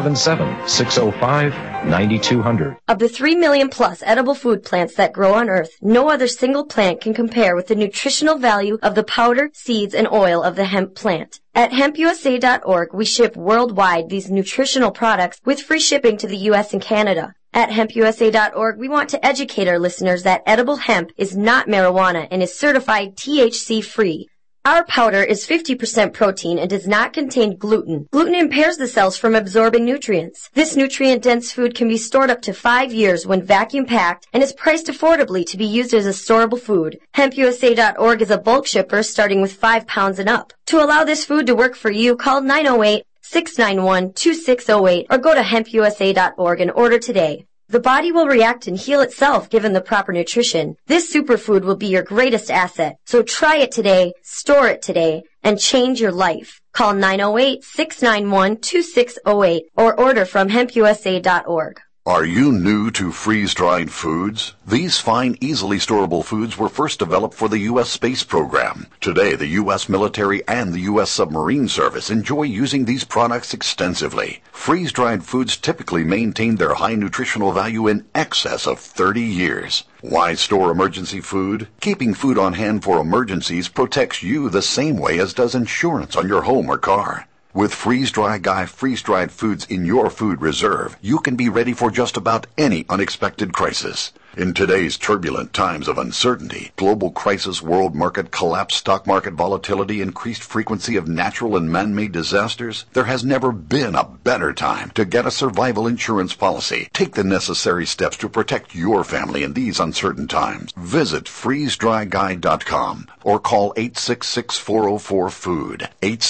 877-605-9200. Of the 3 million plus edible food plants that grow on Earth, no other single plant can compare with the nutritional value of the powder, seeds, and oil of the hemp plant. At hempusa.org, we ship worldwide these nutritional products with free shipping to the U.S. and Canada. At hempusa.org, we want to educate our listeners that edible hemp is not marijuana and is certified THC-free. Our powder is 50% protein and does not contain gluten. Gluten impairs the cells from absorbing nutrients. This nutrient-dense food can be stored up to 5 years when vacuum-packed and is priced affordably to be used as a storable food. HempUSA.org is a bulk shipper starting with 5 pounds and up. To allow this food to work for you, call 908-691-2608 or go to HempUSA.org and order today. The body will react and heal itself given the proper nutrition. This superfood will be your greatest asset. So try it today, store it today, and change your life. Call 908-691-2608 or order from hempusa.org. Are you new to freeze-dried foods? These fine, easily storable foods were first developed for the U.S. space program. Today, the U.S. military and the U.S. submarine service enjoy using these products extensively. Freeze-dried foods typically maintain their high nutritional value in excess of 30 years. Why store emergency food? Keeping food on hand for emergencies protects you the same way as does insurance on your home or car. With Freeze-Dry Guy freeze-dried foods in your food reserve, you can be ready for just about any unexpected crisis. In today's turbulent times of uncertainty, global crisis, world market collapse, stock market volatility, increased frequency of natural and man-made disasters, there has never been a better time to get a survival insurance policy. Take the necessary steps to protect your family in these uncertain times. Visit freezedryguy.com or call 866-404-FOOD,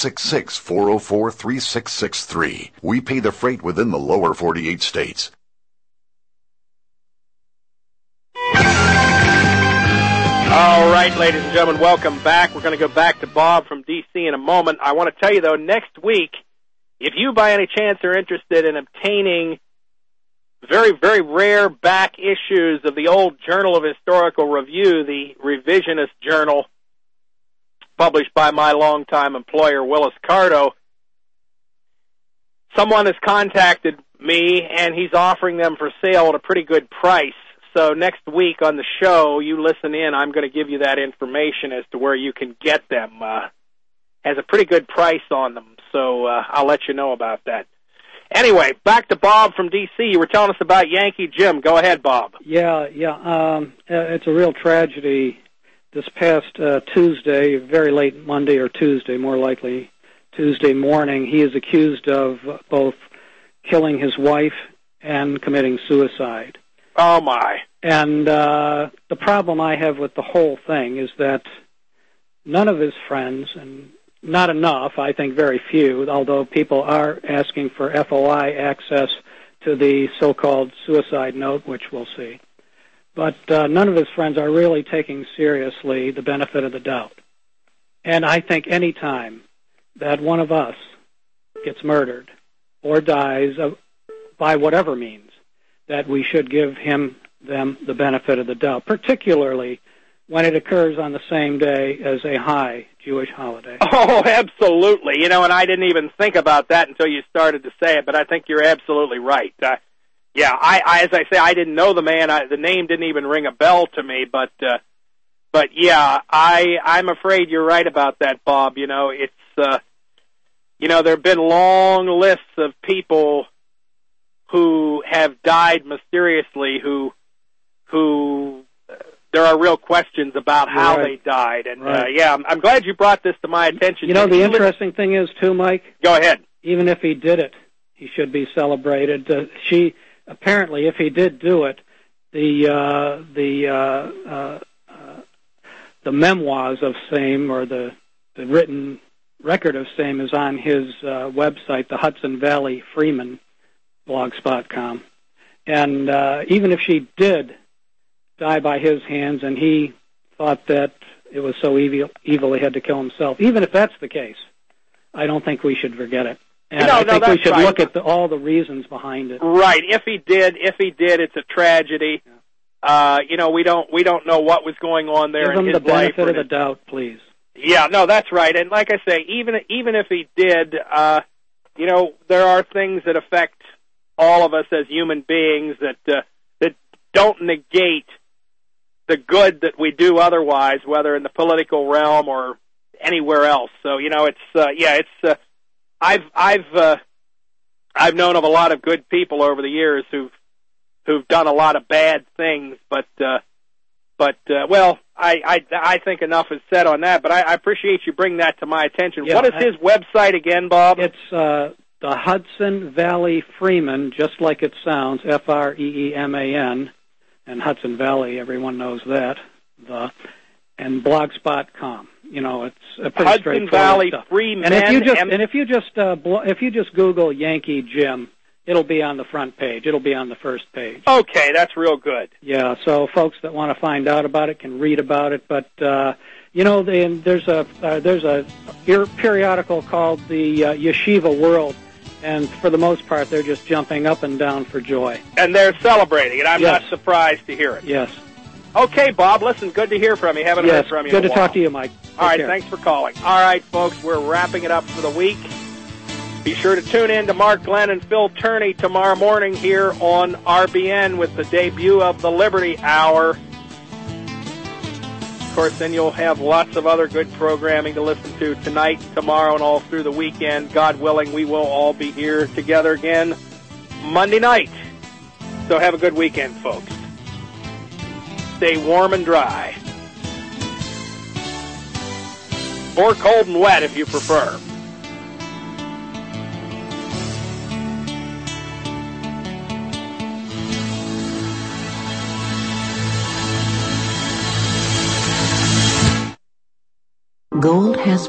866-404-3663. We pay the freight within the lower 48 states. All right, ladies and gentlemen, welcome back. We're going to go back to Bob from D.C. in a moment. I want to tell you, though, next week, if you by any chance are interested in obtaining very, very rare back issues of the old Journal of Historical Review, the revisionist journal published by my longtime employer, Willis Carto, someone has contacted me, and he's offering them for sale at a pretty good price. So next week on the show, you listen in, I'm going to give you that information as to where you can get them. Has a pretty good price on them, so I'll let you know about that. Anyway, back to Bob from D.C. You were telling us about Yankee Jim. Go ahead, Bob. Yeah. It's a real tragedy this past Tuesday, very late Monday or Tuesday, more likely Tuesday morning, he is accused of both killing his wife and committing suicide. Oh, my. And the problem I have with the whole thing is that none of his friends, and not enough, I think very few, although people are asking for FOI access to the so-called suicide note, which we'll see. But none of his friends are really taking seriously the benefit of the doubt. And I think any time that one of us gets murdered or dies by whatever means, that we should give them the benefit of the doubt, particularly when it occurs on the same day as a high Jewish holiday. Oh, absolutely. And I didn't even think about that until you started to say it, but I think you're absolutely right. Yeah, I as I say, I didn't know the man. The name didn't even ring a bell to me, but yeah, I'm afraid you're right about that, Bob. It's there have been long lists of people who have died mysteriously, who there are real questions about how they died. And yeah, I'm glad you brought this to my attention. The interesting thing is too, Mike. Go ahead. Even if he did it, he should be celebrated. Apparently, if he did do it, the memoirs of same, or the written record of same, is on his website, the Hudson Valley Freeman, blogspot.com. And even if she did die by his hands and he thought that it was so evil he had to kill himself, even if that's the case, I don't think we should forget it. And I think we should look at all the reasons behind it. Right. If he did, it's a tragedy. Yeah. We don't know what was going on there in his life. Give him the benefit of the doubt, please. Yeah, no, that's right. And like I say, even if he did, there are things that affect all of us as human beings that don't negate the good that we do otherwise, whether in the political realm or anywhere else. So I've known of a lot of good people over the years who've done a lot of bad things, but I think enough is said on that. But I appreciate you bringing that to my attention. Yeah, what is his website again, Bob? It's the Hudson Valley Freeman, just like it sounds, Freeman, and Hudson Valley, everyone knows that. And blogspot.com. It's a pretty Hudson straightforward Valley stuff. Freeman. And if you just Google Yankee Jim, it'll be on the front page. It'll be on the first page. Okay, that's real good. Yeah, so folks that want to find out about it can read about it. But there's a periodical called the Yeshiva World, and for the most part, they're just jumping up and down for joy. And they're celebrating it. I'm Yes. not surprised to hear it. Yes. Okay, Bob, listen, good to hear from you. Haven't heard from you good in a to while. talk to you, Mike. All right, care. thanks for calling. All right, folks, we're wrapping it up for the week. Be sure to tune in to Mark Glenn and Phil Turney tomorrow morning here on RBN with the debut of the Liberty Hour. Of course, then you'll have lots of other good programming to listen to tonight, tomorrow, and all through the weekend. God willing, we will all be here together again Monday night. So have a good weekend, folks. Stay warm and dry. Or cold and wet if you prefer. Gold has